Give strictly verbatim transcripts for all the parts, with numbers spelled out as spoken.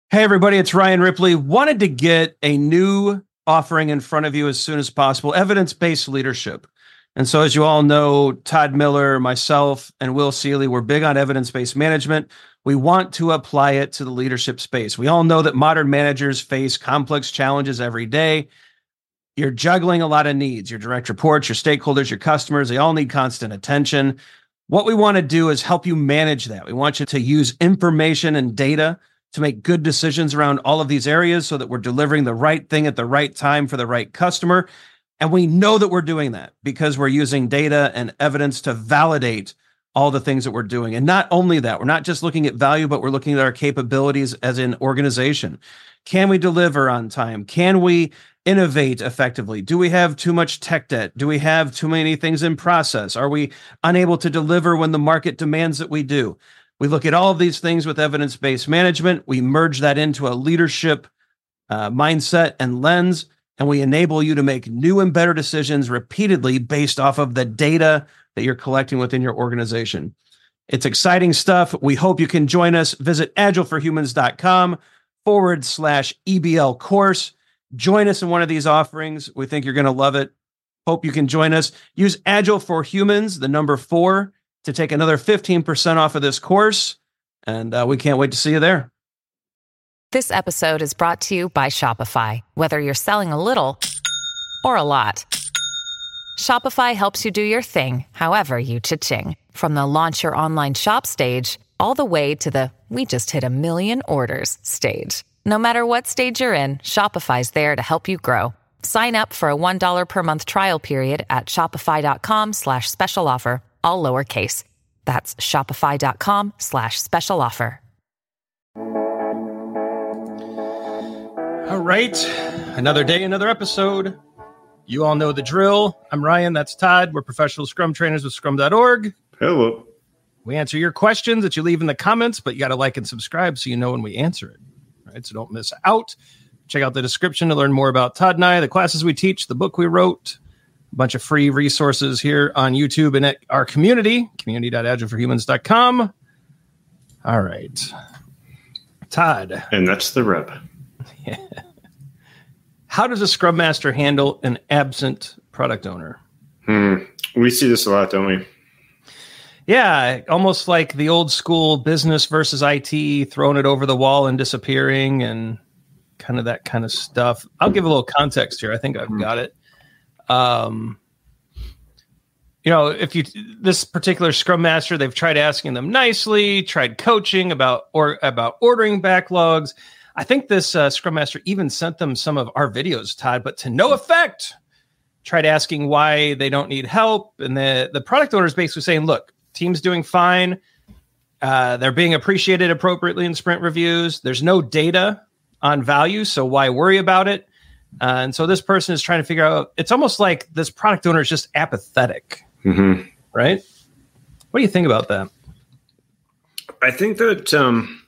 Hey, everybody, it's Ryan Ripley. Wanted to get a new offering in front of you as soon as possible, evidence-based leadership. And so as you all know, Todd Miller, myself, and Will Seeley, we're big on evidence-based management. We want to apply it to the leadership space. We all know that modern managers face complex challenges every day. You're juggling a lot of needs, your direct reports, your stakeholders, your customers, they all need constant attention. What we want to do is help you manage that. We want you to use information and data to make good decisions around all of these areas so that we're delivering the right thing at the right time for the right customer. And we know that we're doing that because we're using data and evidence to validate all the things that we're doing. And not only that, we're not just looking at value, but we're looking at our capabilities as an organization. Can we deliver on time? Can we innovate effectively? Do we have too much tech debt? Do we have too many things in process? Are we unable to deliver when the market demands that we do? We look at all of these things with evidence-based management. We merge that into a leadership uh, mindset and lens, and we enable you to make new and better decisions repeatedly based off of the data that you're collecting within your organization. It's exciting stuff. We hope you can join us. Visit agileforhumans.com forward slash EBL course. Join us in one of these offerings. We think you're going to love it. Hope you can join us. Use Agile for Humans, the number four, to take another fifteen percent off of this course. And uh, we can't wait to see you there. This episode is brought to you by Shopify. Whether you're selling a little or a lot, Shopify helps you do your thing, however you cha-ching. From the launch your online shop stage, all the way to the we just hit a million orders stage. No matter what stage you're in, Shopify's there to help you grow. Sign up for a one dollar per month trial period at shopify.com slash special offer, all lowercase. That's shopify.com slash special offer. All right. Another day, another episode. You all know the drill. I'm Ryan. That's Todd. We're professional Scrum trainers with scrum dot org. Hello. We answer your questions that you leave in the comments, but you got to like and subscribe so you know when we answer it. All right, so don't miss out. Check out the description to learn more about Todd and I, the classes we teach, the book we wrote, a bunch of free resources here on YouTube and at our community, community dot agile for humans dot com. All right. Todd. And that's the rub. Yeah. How does a Scrum Master handle an absent product owner? Hmm. We see this a lot, don't we? Yeah, almost like the old school business versus I T, throwing it over the wall and disappearing and kind of that kind of stuff. I'll give a little context here. I think I've mm-hmm. got it. Um, you know, if you this particular Scrum Master, they've tried asking them nicely, tried coaching about or about ordering backlogs. I think this uh, Scrum Master even sent them some of our videos, Todd, but to no effect. Tried asking why they don't need help, and the the product owner is basically saying, "Look, team's doing fine. Uh, they're being appreciated appropriately in sprint reviews. There's no data on value, so why worry about it?" Uh, and so this person is trying to figure out, it's almost like this product owner is just apathetic, mm-hmm. right? What do you think about that? I think that um,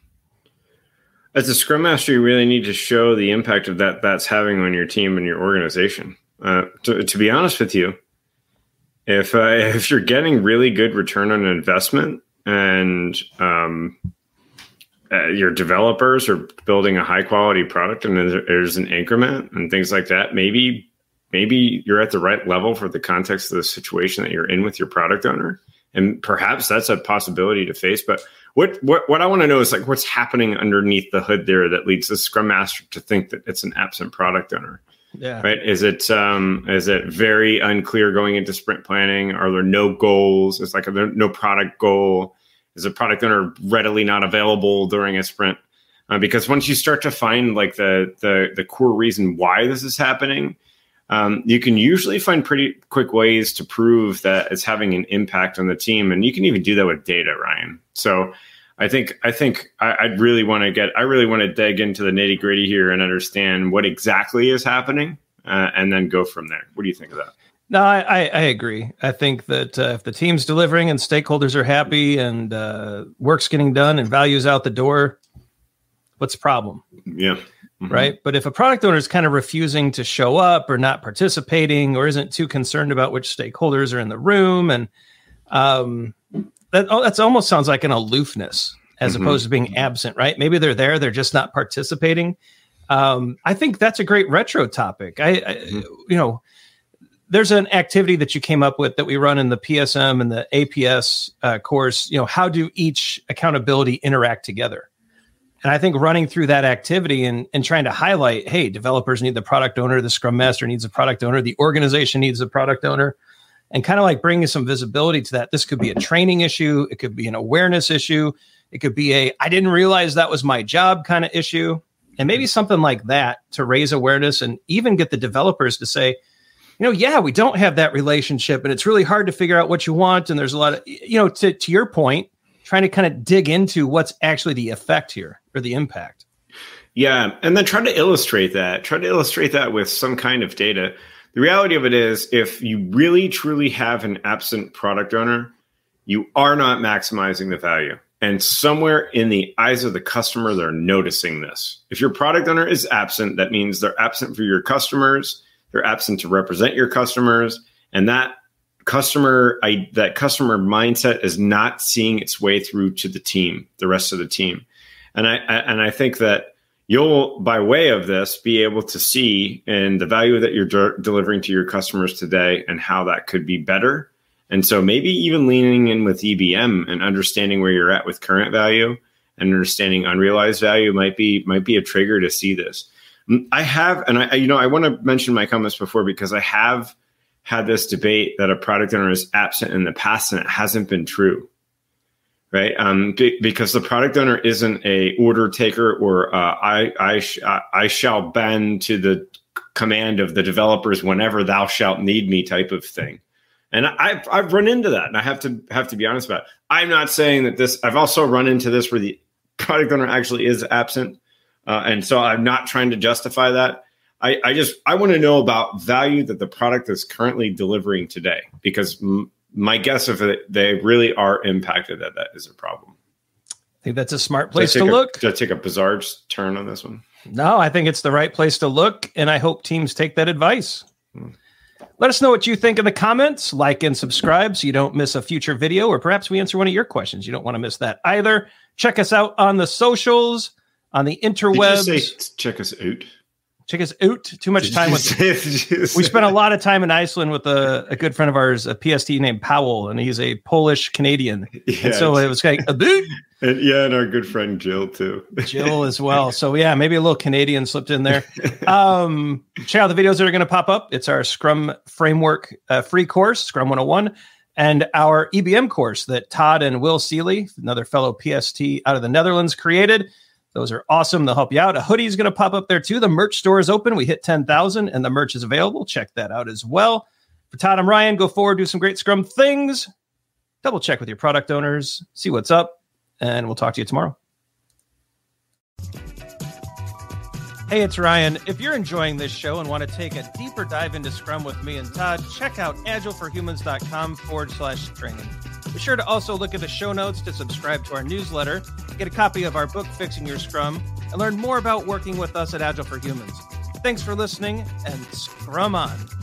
as a Scrum Master, you really need to show the impact of that that's having on your team and your organization. Uh, to, to be honest with you, if uh, if you're getting really good return on investment and um, uh, your developers are building a high quality product and there's, there's an increment and things like that, maybe maybe you're at the right level for the context of the situation that you're in with your product owner, and perhaps that's a possibility to face. But what what what I want to know is like what's happening underneath the hood there that leads the Scrum Master to think that it's an absent product owner. Yeah. Right. Is it um, is it very unclear going into sprint planning? Are there no goals? It's like a, there no product goal. Is a product owner readily not available during a sprint? Uh, because once you start to find like the the the core reason why this is happening, um, you can usually find pretty quick ways to prove that it's having an impact on the team, and you can even do that with data, Ryan. So I think I think I, I'd really want to get I really want to dig into the nitty gritty here and understand what exactly is happening, uh, and then go from there. What do you think of that? No, I, I, I agree. I think that uh, if the team's delivering and stakeholders are happy and uh, work's getting done and value's out the door, what's the problem? Yeah. Mm-hmm. Right. But if a product owner is kind of refusing to show up or not participating or isn't too concerned about which stakeholders are in the room, and um, that oh, that's almost sounds like an aloofness. as mm-hmm. opposed to being absent, right? Maybe they're there, they're just not participating. Um, I think that's a great retro topic. I, I mm-hmm. you know, there's an activity that you came up with that we run in the P S M and the A P S uh, course. You know, how do each accountability interact together? And I think running through that activity and, and trying to highlight, hey, developers need the product owner, the Scrum Master needs a product owner, the organization needs a product owner, and kind of like bringing some visibility to that. This could be a training issue. It could be an awareness issue. It could be a, I didn't realize that was my job kind of issue. And maybe something like that to raise awareness and even get the developers to say, you know, yeah, we don't have that relationship and it's really hard to figure out what you want. And there's a lot of, you know, to, to your point, trying to kind of dig into what's actually the effect here or the impact. Yeah. And then try to illustrate that, try to illustrate that with some kind of data. The reality of it is, if you really truly have an absent product owner, you are not maximizing the value. And somewhere in the eyes of the customer, they're noticing this. If your product owner is absent, that means they're absent for your customers. They're absent to represent your customers. And that customer, I, that customer mindset is not seeing its way through to the team, the rest of the team. And I, I and I think that you'll, by way of this, be able to see in the value that you're de- delivering to your customers today and how that could be better. And so maybe even leaning in with E B M and understanding where you're at with current value and understanding unrealized value might be might be a trigger to see this. I have, and I, you know, I want to mention my comments before because I have had this debate that a product owner is absent in the past, and it hasn't been true, right? Um, b- because the product owner isn't a order taker or uh, I I sh- I shall bend to the command of the developers whenever thou shalt need me type of thing. And I've I've run into that, and I have to have to be honest about it. I'm not saying that this. I've also run into this where the product owner actually is absent. Uh, and so I'm not trying to justify that. I, I just, I want to know about value that the product is currently delivering today, because m- my guess of it, they really are impacted that that is a problem. I think that's a smart place to a, look. Did I take a bizarre turn on this one? No, I think it's the right place to look. And I hope teams take that advice. Hmm. Let us know what you think in the comments. Like and subscribe so you don't miss a future video, or perhaps we answer one of your questions. You don't want to miss that either. Check us out on the socials. On the interwebs. Did you say check us out? Check us out. Too much time with. We spent a lot of time in Iceland with a, a good friend of ours, a P S T named Powell, and he's a Polish Canadian. Yeah, and so it was like a boot. And yeah, and our good friend Jill too. Jill as well. So yeah, maybe a little Canadian slipped in there. Um, check out the videos that are going to pop up. It's our Scrum Framework uh, free course, Scrum one oh one, and our E B M course that Todd and Will Seeley, another fellow P S T out of the Netherlands, created. Those are awesome. They'll help you out. A hoodie is going to pop up there too. The merch store is open. We hit ten thousand and the merch is available. Check that out as well. For Todd and Ryan, go forward, do some great Scrum things. Double check with your product owners, see what's up, and we'll talk to you tomorrow. Hey, it's Ryan. If you're enjoying this show and want to take a deeper dive into Scrum with me and Todd, check out agileforhumans.com forward slash training. Be sure to also look at the show notes to subscribe to our newsletter, get a copy of our book, Fixing Your Scrum, and learn more about working with us at Agile for Humans. Thanks for listening, and Scrum on.